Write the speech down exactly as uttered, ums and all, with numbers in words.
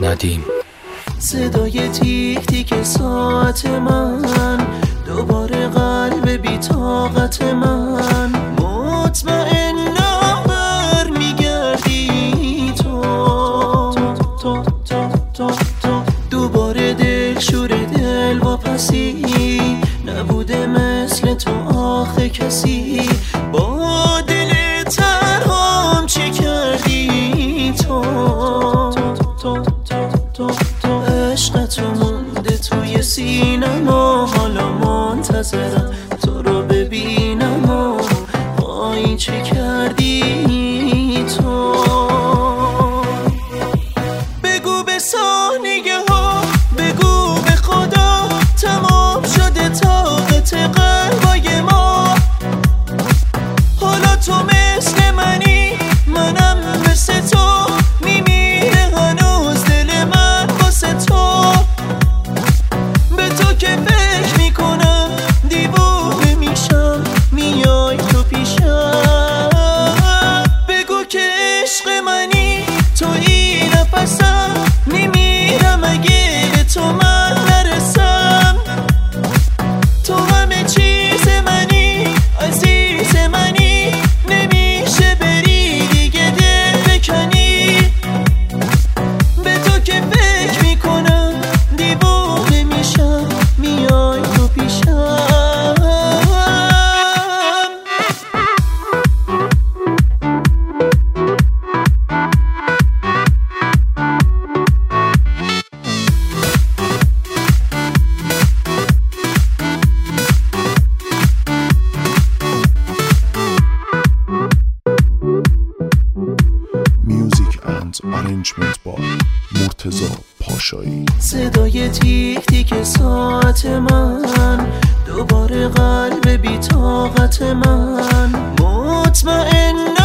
ندیم. صدای تیک تیک ساعت من، دوباره قلب بی طاقت من، مطمئنم بر میگردی تو تو تو تو تو دوباره دل شور دل واپسی، نبوده مثل تو آخه کسی، با دل ترهام چه کردی تو تو تو تو عشقتو مونده توی سینم و حالا منتظرم تو رو ببینم و پایین چه کردی تو. بگو به ثانیه ها، بگو به خدا تمام شده طاقت قلبای ما، حالا تو مثل منی منم مثل تو، میمیره هنوز دل من واسه تو، به تو که فکر میکنم دیوونه میشم میای تو پیشم، بگو که عشق منی تویی نفسم، میمیرم اگه به تو من نرسم، تو همه چیز منی عزیز منی، نمیشه بری دیگه دل بکنی، به تو که فکر میکنم دیوونه میشم میای تو پیشم. Music and arrangement by مرتضی پاشایی. صدای تیک تیک ساعت من، دوباره قلب بی طاقت من، مطمئن